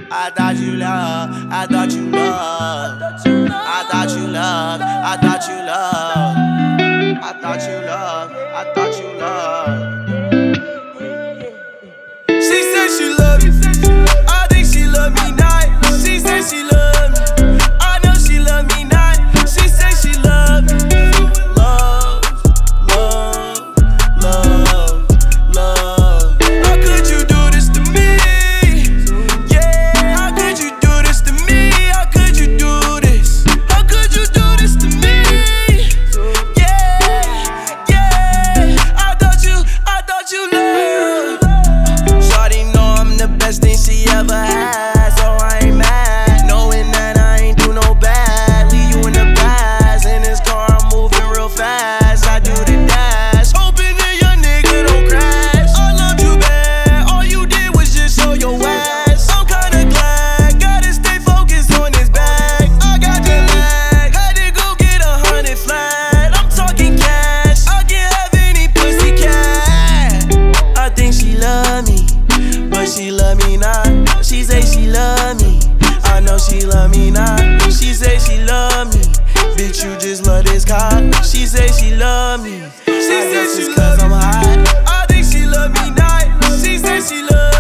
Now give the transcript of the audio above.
I thought you loved, I thought you loved, I thought you loved, I thought you loved, I thought you loved, I thought you loved. She said she loved me, I think she love me not. She said she love me, I know she love me not. She said she love me, love, love, love, love. How could you do this to me? Yeah, how could you do this to me? How could you do this? How could you do this to me? Yeah, yeah, I thought you loved. Shawty know I'm the best thing she ever had, so I ain't mad, knowing that I ain't do no bad. Leave you in the past, in this car I'm moving real fast. I do the dash, hoping that your nigga don't crash. I loved you bad, all you did was just show your ass. I'm kinda glad, gotta stay focused on this bag. I got the lag, had to go get 100 flat. I'm talking cash, I can't have any pussy cat. I think she love me, but she love me not. She say she love me, I know she love me not. She say she love me, bitch you just love this cock. She say she love me, she say she love me, I'm hot. I think she love me not. She say she love me.